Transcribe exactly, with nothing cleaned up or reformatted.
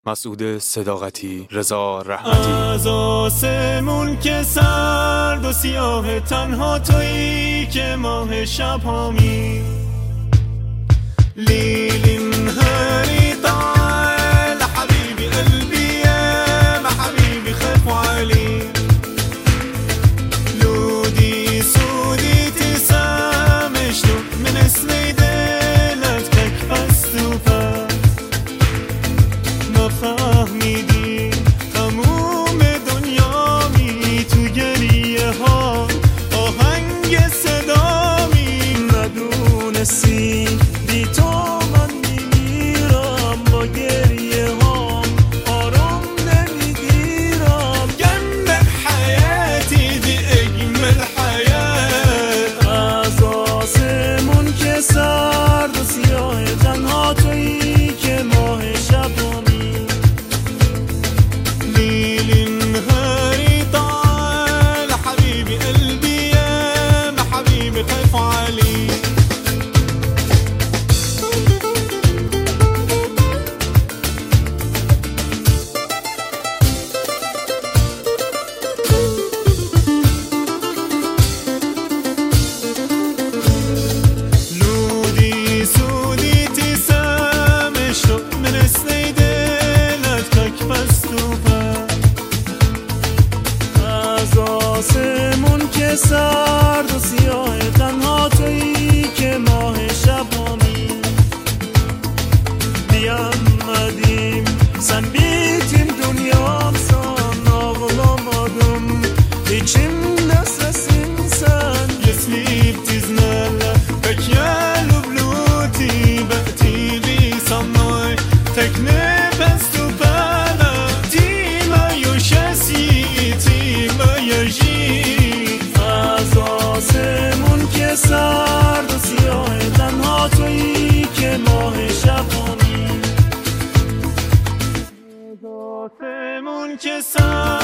مسعود صداقتی، رضا رحمتی. از آسمون که سرد و سیاه تنها تویی که ماه شب هامی لیلین هری تعال حبیبی قلبی ما حبیبی خف علی لودي سودي تسامش له من سنيدلك تكفست وفات ما فهمیدی تموم دنیا می تو گریه ها آهنگ صدا می ندونستی بی تو من میمیرم با گریه ها آرام نمیگیرم جنبك حياتي دي اجمل حياة از آسمون که سرد و سیاه تنها تویی که ماه شبامی لیلین هری تعال حبیبی قلبی ما حبیبی خف علی لودي سودي تسامش له من سنيدلك تكفست وفات از آسمون که سرد و سیاه تنها تویی که ماه şabaمی diyemedim sen bittin dünyamsan ağlamadım içimde sesin sen يسليب تزنالا بك يا لبلوتي بأتي لي صناي تكني بس تبالا ديما يشاسي ديما يجي از آسمون که سرد و سیاه تنها تویی که ماه شبامی از آسمون که سرد